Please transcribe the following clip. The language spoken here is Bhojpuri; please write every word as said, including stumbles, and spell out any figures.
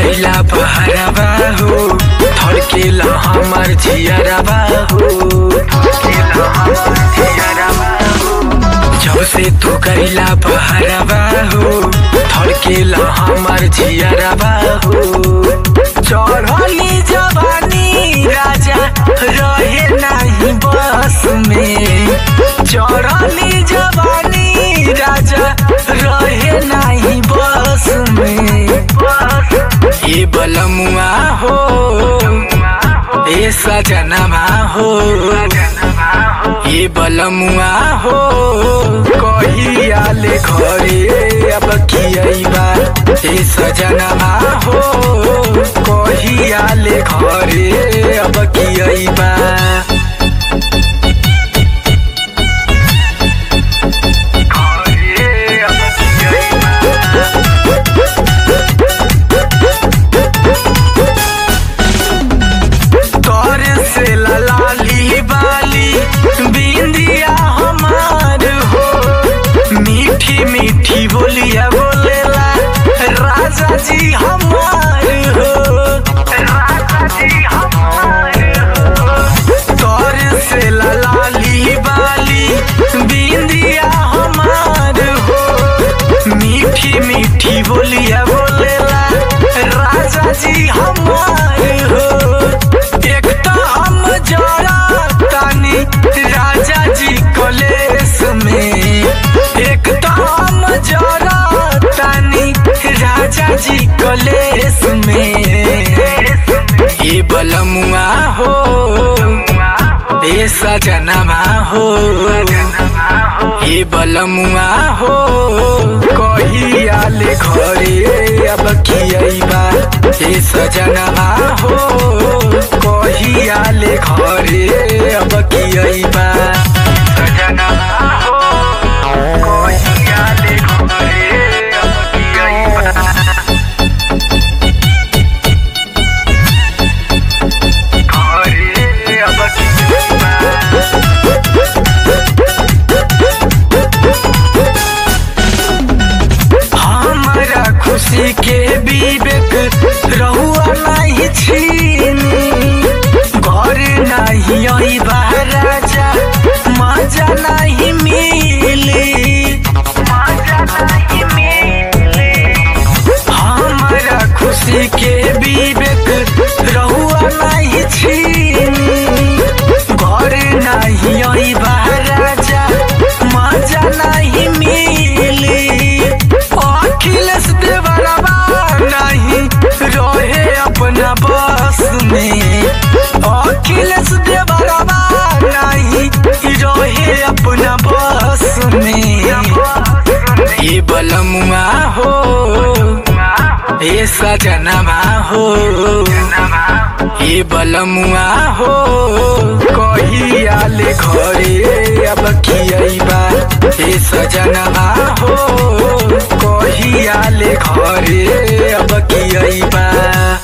गईला बहरवा हो, धड़केला हमर जियरवा हो, धड़केला हमर जियरवा हो। जब से तू गईला बहरवा हो, धड़केला हमर जियरवा हो। चढ़ली जवानी राजा रहे नहीं बस में, चढ़ली जवानी राजा रहे नहीं बस में। ये बलमुआ हो, ए सजनवा हो, ये बलमुआ हो, कहिया ले घरे अब कियबा। ए सजनवा हो, कहिया ले घरे अब कियबा। मीठी बोलिया बोलेला राजा जी हमार हो, राजा जी हमार हो। तोर से लाली बाली बिंदिया हमार हो, मीठी मीठी बोलिया बोलेला राजा जी हमार हो। एक तो हम जरा तानी राजा जी कलेस में, एक तो हम जरा तानी राजा जी कलेस में। ये बलमुआ हो, ए सजनवा हो, ये बलमुआ हो, कहिया ले घरे अब कियबा। ए सजनवा हो, कहिया ले घरे अब कियबा। सजनवा हो, कहिया ले घरे अब कियबा। घरे अब कियबा। हमारा खुशी के विवेक रहुआ नहीं छीनी, घर नहीं अइबा राजा मजा नहीं मिली, मजा नहीं मिली। हमारा खुशी के विवेक रहुआ नहीं छीनी, घर नहीं अइबा राजा मजा नहीं मिली। अखिलेश देवरवा नहीं रहे अपना बस में, अखिलेश देवरवा नहीं रहे अपना बस में। ये बलमुआ हो, ए सजनवा हो, ये बलमुआ हो, कहिया ले घरे अब कियबा। ए सजनवा हो, कहिया ले घरे अब कियबा।